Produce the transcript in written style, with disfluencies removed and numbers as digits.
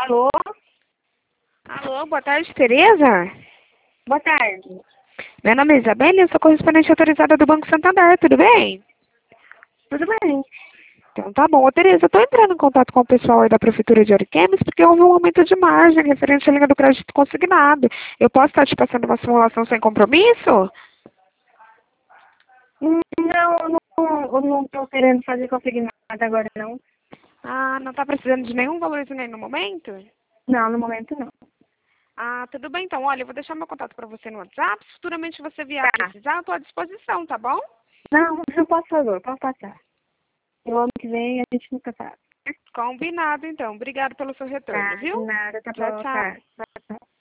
Alô? Alô, boa tarde, Tereza. Boa tarde. Meu nome é Isabelle, eu sou correspondente autorizada do Banco Santander, tudo bem? Tudo bem? Então tá bom. Ô, Tereza, eu tô entrando em contato com o pessoal aí da Prefeitura de Ariquemes porque houve um aumento de margem referente à linha do crédito consignado. Eu posso estar te passando uma simulação sem compromisso? Não, eu não estou querendo fazer consignado agora, não. Ah, não tá precisando de nenhum valorzinho aí no momento? Não, no momento não. Ah, tudo bem então. Olha, eu vou deixar meu contato para você no WhatsApp. Se futuramente você vier a Tá. precisar, eu tô à disposição, tá bom? Não, eu posso fazer, pode passar. O ano que vem a gente nunca sabe. Combinado então. Obrigado pelo seu retorno, Tá, de viu? nada, tá Tchau, bom, tchau. tá. Tchau, tchau.